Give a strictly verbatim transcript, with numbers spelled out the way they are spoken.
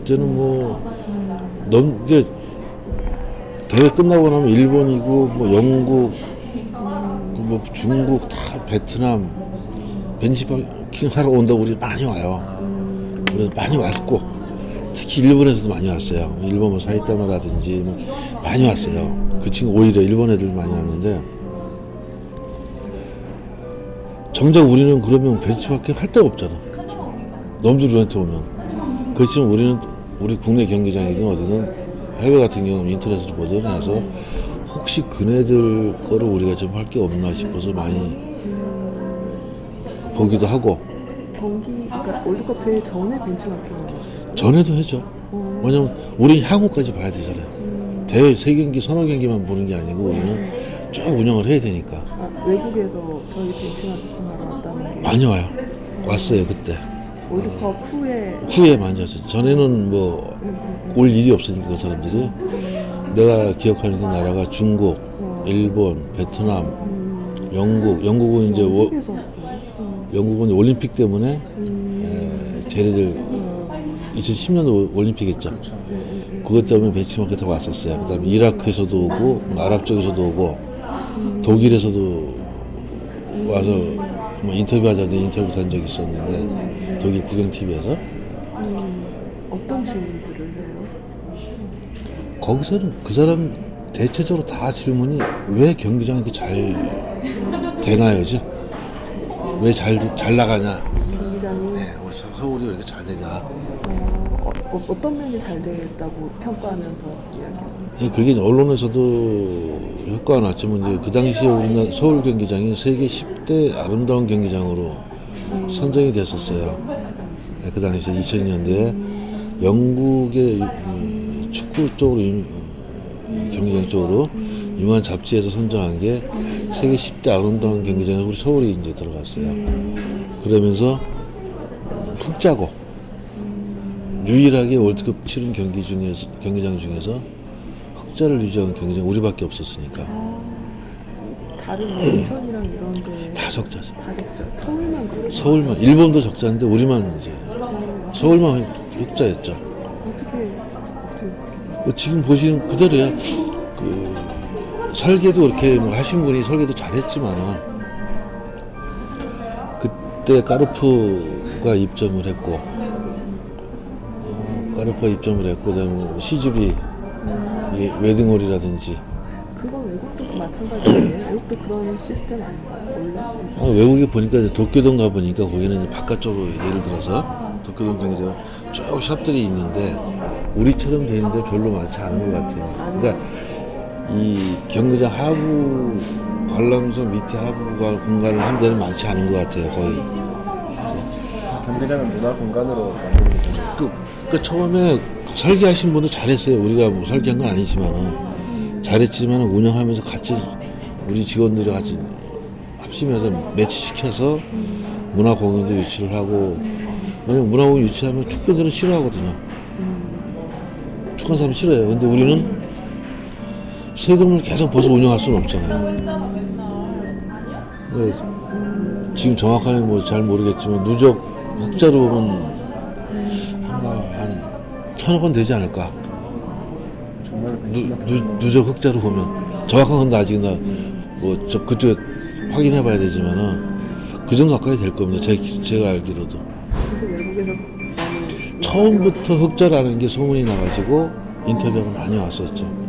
때는 뭐 너무 이게 대회 끝나고 나면 일본이고 뭐 영국, 뭐 중국 다 베트남 벤치마킹 하러 온다고 우리 많이 와요. 그래서 많이 왔고 특히 일본에서도 많이 왔어요. 일본 뭐 사이타마라든지 뭐 많이 왔어요. 그 친구 오히려 일본 애들 많이 왔는데 정작 우리는 그러면 벤치마킹 할 데가 없잖아. 놈들이 우리한테 오면. 그렇지만 우리는 우리 국내 경기장이든 어디든 해외 같은 경우는 인터넷으로 보도를 해서 혹시 그네들 거를 우리가 좀 할 게 없나 싶어서 많이 보기도 하고. 경기, 그러니까 월드컵 대회 전에 벤치마킹을 전에도 해죠. 어. 왜냐면 우리 향후까지 봐야 되잖아요. 음. 대회 세 경기, 서너 경기만 보는 게 아니고 우리는 쭉 운영을 해야 되니까. 아, 외국에서 저희 벤치마킹 하러 왔다는 게 많이 와요. 음. 왔어요 그때. 월드컵 후에 후에 많이 왔어요. 전에는 뭐 올 음, 음. 일이 없으니까 그 사람들이. 음. 내가 기억하는 그 나라가 중국, 어. 일본, 베트남, 음. 영국. 영국은 이제 영국에서 왔어요. 음. 영국은 올림픽 때문에 음. 에, 쟤네들 음. 이천십 년도 올림픽 했죠. 그렇죠. 음. 그것 때문에 벤치마킹 타고 왔었어요. 그다음에 이라크에서도 오고 아랍 쪽에서도 오고 음. 독일에서도 와서 뭐 인터뷰하자는데 인터뷰 한 적이 있었는데 음. 독일 구경티비에서 음. 어떤 질문들을 해요? 거기서는 그 사람 대체적으로 다 질문이 왜 경기장이 이렇게 잘 되나요죠? 왜 잘 잘 나가냐? 경기장이 네, 우리 서울이 왜 이렇게 잘 되냐? 어, 어, 어떤 면이 잘 됐다고 평가하면서 이야기하는? 예, 그게 언론에서도 효과가 났지만 이제 그 당시에 우리나라 서울 경기장이 세계 십 대 아름다운 경기장으로 음. 선정이 됐었어요. 그 당시. 네, 그 당시에 이천 년대에 음. 영국의 이, 축구 쪽으로 이, 경기장 쪽으로 음. 유명한 잡지에서 선정한 게 음. 세계 십 대 아름다운 경기장에 우리 서울이 이제 들어갔어요. 음. 그러면서 흑자고 음. 유일하게 월드컵 치른 경기 중에서 경기장 중에서 흑자를 유지한 경기장 우리밖에 없었으니까. 아, 다른 인천이랑 이런데 다 적자죠. 다 적자. 서울만 그렇게. 서울만 일본도 적자인데 우리만 이제 음. 서울만 흑자였죠. 어떻게 진짜 어떻게 그렇게 돼요? 지금 보시는 그대로야. 그 설계도 그렇게 뭐 하신 분이 설계도 잘했지만은 그때 까르프가 입점을 했고 어, 까르프가 입점을 했고 그다음에 시즈비 음. 웨딩홀이라든지. 그건 외국도 마찬가지예요. 외국도 그런 시스템 아닌가요? 원래? 아, 외국에 보니까 이제 도쿄동 가 보니까 거기는 이제 바깥쪽으로 예를 들어서 도쿄동 경기장 쭉 샵들이 있는데 우리처럼 돼 있는데 별로 많지 않은 것 같아요. 그러니까 이 경기장 하부 관람석 밑에 하부 공간을 한 데는 많지 않은 것 같아요. 거의. 경기장을 문화 공간으로 만드는 게 그, 그 처음에 설계하신 분도 잘했어요. 우리가 뭐 설계한 건 아니지만은 잘했지만 운영하면서 같이 우리 직원들이 같이 합심해서 매치시켜서 문화 공연도 유치를 하고. 왜냐면 문화 공연 유치하면 축구들은 싫어하거든요. 축구하는 사람 싫어해요. 근데 우리는 세금을 계속 벗어 운영할 수는 없잖아요. 지금 정확하게 뭐 잘 모르겠지만 누적 흑자로 보면 아마 한 천억 원 되지 않을까. 누, 누, 누적 흑자로 보면 정확한 건 아직 나 뭐 저 그때 확인해 봐야 되지만은 그 정도 가까이 될 겁니다. 제, 제가 알기로도. 그래서 외국에서 많이 처음부터 흑자라는 게 소문이 나가지고 인터뷰가 많이 왔었죠.